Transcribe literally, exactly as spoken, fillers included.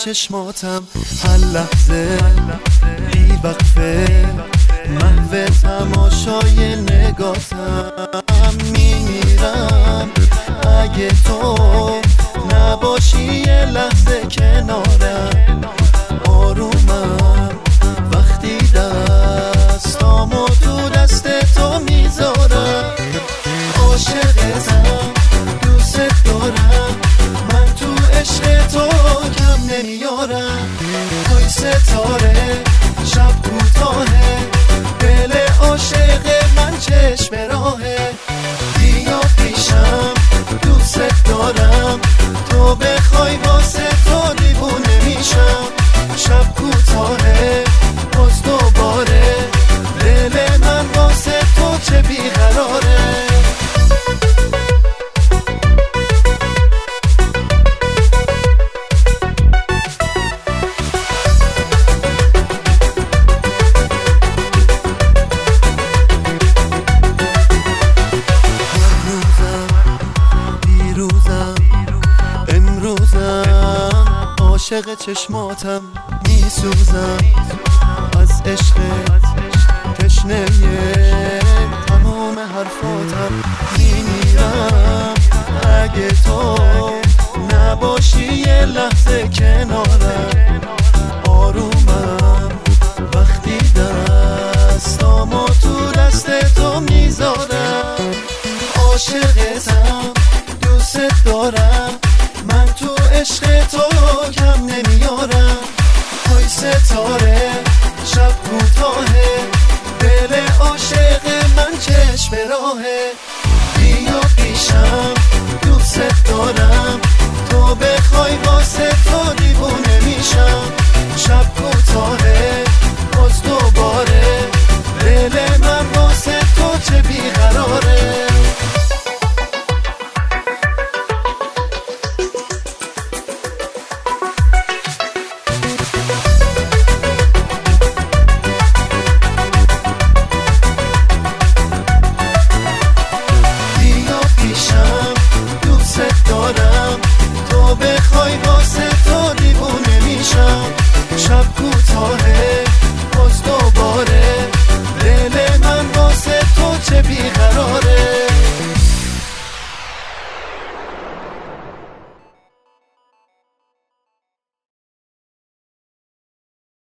چشماتم، هر لحظه بی وقفه محو تماشای نگاتم. میمیرم اگه تو نباشی یه لحظه کنارم. آرومم وقتی دستامو تو دست تو میذارم. عاشقتم دوست دارم، من تو عشق تو کم نمیارم. توی ستاره شب کوتاهه، دل عاشق من چشم راهه. بیا پیشم دوست دارم، تو بخوای واسه تو دیوونه میشم. شب کوتاهه باز دوباره، دل من واسه تو چه بیقراره. عاشق چشماتم میسوزم، از عشق تشنه تمام حرفاتم. میمیرم اگه تو نباشی یه لحظه کنارم. آرومم وقتی دستامو تو دست تو میذارم. عاشقتم دوست دارم، من تو عشق تو کم نمیارم. توی ستاره شب کوتاهه، دل عاشق من چشم راهه. بیا پیشم